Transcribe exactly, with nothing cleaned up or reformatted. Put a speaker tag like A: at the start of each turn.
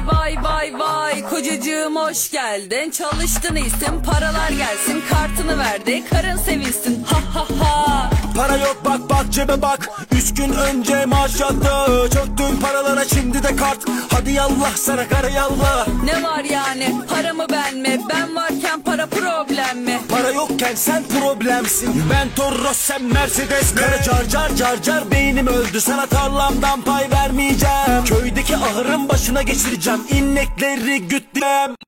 A: vay vay vay, kocacığım hoş geldin. Çalıştın iyisin, paralar gelsin, kartını verdi, karın sevinsin, ha ha ha.
B: Para yok bak bak cebe bak, üç gün önce maaş yattı. Çöktüm paralara şimdi de kart, hadi yallah sana kara yallah.
A: Ne var yani, para mı ben mi? Ben varken para problem mi?
B: Para yokken sen problemsin, ben Toros sen Mercedes mi? Kara car car car car beynim öldü, sana tarlamdan pay vermeyeceğim. Köydeki ahırın başına geçireceğim, inekleri güttüm.